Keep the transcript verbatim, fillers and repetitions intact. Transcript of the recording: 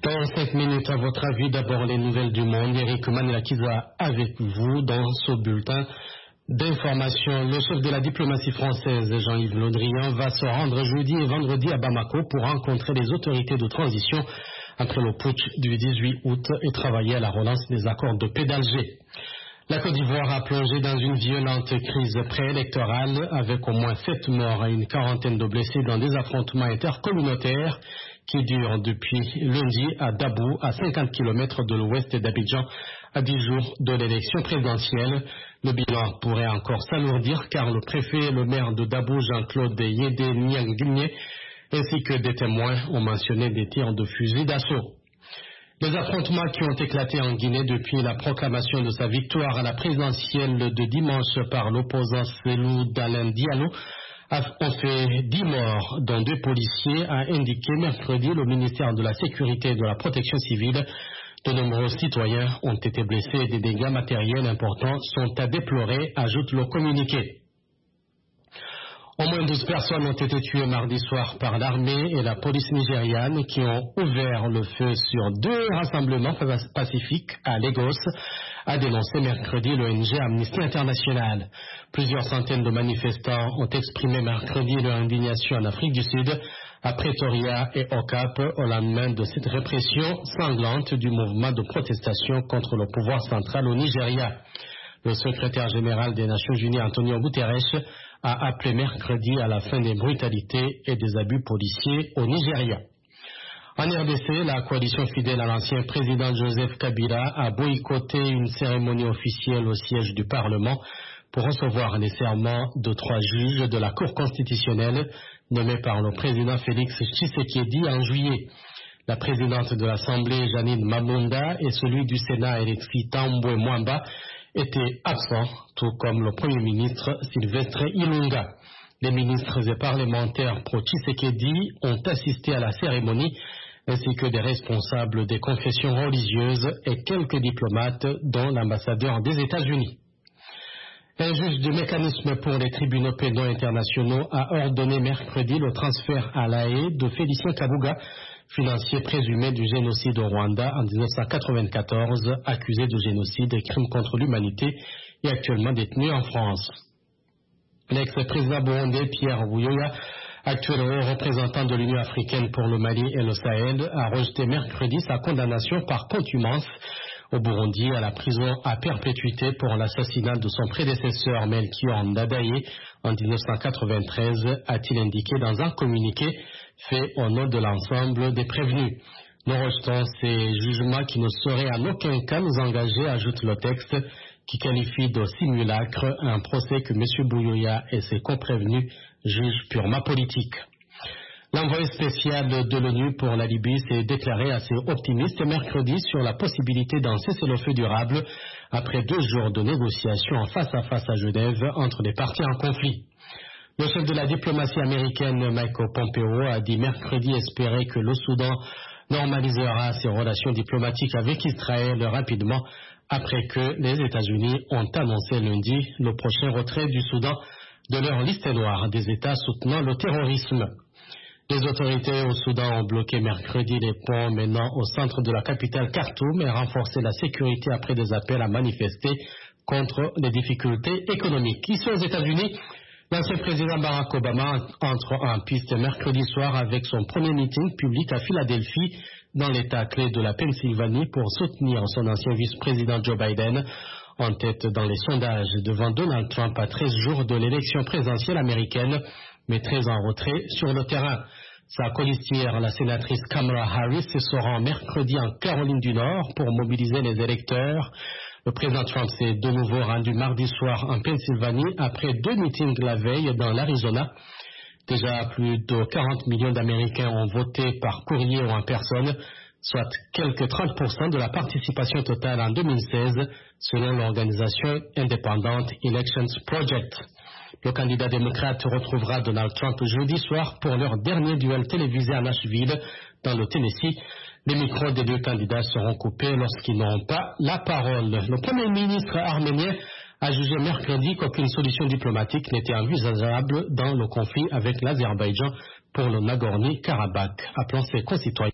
Dans cinq minutes, à votre avis, d'abord les nouvelles du monde. Eric Manilakiza avec vous dans ce bulletin d'information. Le chef de la diplomatie française, Jean-Yves Le Drian, va se rendre jeudi et vendredi à Bamako pour rencontrer les autorités de transition après le putsch du dix-huit août et travailler à la relance des accords de paix d'Alger. La Côte d'Ivoire a plongé dans une violente crise préélectorale avec au moins sept morts et une quarantaine de blessés dans des affrontements intercommunautaires qui durent depuis lundi à Dabou, à cinquante kilomètres de l'ouest d'Abidjan, à dix jours de l'élection présidentielle. Le bilan pourrait encore s'alourdir car le préfet et le maire de Dabou, Jean-Claude Yédé Nianguiné, ainsi que des témoins ont mentionné des tirs de fusil d'assaut. Les affrontements qui ont éclaté en Guinée depuis la proclamation de sa victoire à la présidentielle de dimanche par l'opposant Cellou Dalein Diallo ont fait dix morts, dont deux policiers, a indiqué mercredi le ministère de la Sécurité et de la Protection civile. De nombreux citoyens ont été blessés et des dégâts matériels importants sont à déplorer, ajoute le communiqué. Au moins douze personnes ont été tuées mardi soir par l'armée et la police nigériane qui ont ouvert le feu sur deux rassemblements pacifiques à Lagos, a dénoncé mercredi l'O N G Amnesty International. Plusieurs centaines de manifestants ont exprimé mercredi leur indignation en Afrique du Sud, à Pretoria et au Cap, au lendemain de cette répression sanglante du mouvement de protestation contre le pouvoir central au Nigeria. Le secrétaire général des Nations Unies, Antonio Guterres, a appelé mercredi à la fin des brutalités et des abus policiers au Nigeria. En R D C, la coalition fidèle à l'ancien président Joseph Kabila a boycotté une cérémonie officielle au siège du Parlement pour recevoir les serments de trois juges de la Cour constitutionnelle nommés par le président Félix Tshisekedi en juillet. La présidente de l'Assemblée, Janine Mabunda, et celui du Sénat, Alexis Tambwe Mwamba, étaient absents, tout comme le Premier ministre Sylvestre Ilunga. Les ministres et parlementaires pro-Tshisekedi ont assisté à la cérémonie, ainsi que des responsables des confessions religieuses et quelques diplomates, dont l'ambassadeur des États-Unis. Un juge du mécanisme pour les tribunaux pénaux internationaux a ordonné mercredi le transfert à La Haye de Félicien Kabuga, financier présumé du génocide au Rwanda en mille neuf cent quatre-vingt-quatorze, accusé de génocide et crimes contre l'humanité et actuellement détenu en France. L'ex-président burundais Pierre Buyoya, actuel haut représentant de l'Union africaine pour le Mali et le Sahel, a rejeté mercredi sa condamnation par contumace au Burundi à la prison à perpétuité pour l'assassinat de son prédécesseur Melchior Ndadaye en mille neuf cent quatre-vingt-treize, a-t-il indiqué dans un communiqué fait au nom de l'ensemble des prévenus. Nous rejetons ces jugements qui ne sauraient en aucun cas nous engager, ajoute le texte, qui qualifie de simulacre un procès que M. Buyoya et ses comprévenus jugent purement politique. L'envoyé spécial de l'ONU pour la Libye s'est déclaré assez optimiste mercredi sur la possibilité d'un cessez-le-feu durable après deux jours de négociations en face à face à Genève entre les parties en conflit. Le chef de la diplomatie américaine, Michael Pompeo, a dit mercredi espérer que le Soudan normalisera ses relations diplomatiques avec Israël rapidement après que les États-Unis ont annoncé lundi le prochain retrait du Soudan de leur liste noire des États soutenant le terrorisme. Les autorités au Soudan ont bloqué mercredi les ponts menant au centre de la capitale Khartoum et renforcé la sécurité après des appels à manifester contre les difficultés économiques. Ici aux États-Unis, l'ancien président Barack Obama entre en piste mercredi soir avec son premier meeting public à Philadelphie, dans l'état clé de la Pennsylvanie, pour soutenir son ancien vice-président Joe Biden, en tête dans les sondages devant Donald Trump à treize jours de l'élection présidentielle américaine, mais très en retrait sur le terrain. Sa colistière, la sénatrice Kamala Harris, se rend mercredi en Caroline du Nord pour mobiliser les électeurs. Le président Trump s'est de nouveau rendu mardi soir en Pennsylvanie après deux meetings la veille dans l'Arizona. Déjà plus de quarante millions d'Américains ont voté par courrier ou en personne, soit quelques trente pour cent de la participation totale en deux mille seize, selon l'organisation indépendante Elections Project. Le candidat démocrate retrouvera Donald Trump jeudi soir pour leur dernier duel télévisé à Nashville, dans le Tennessee. Les micros des deux candidats seront coupés lorsqu'ils n'auront pas la parole. Le Premier ministre arménien a jugé mercredi qu'aucune solution diplomatique n'était envisageable dans le conflit avec l'Azerbaïdjan pour le Nagorno-Karabakh, appelant ses concitoyens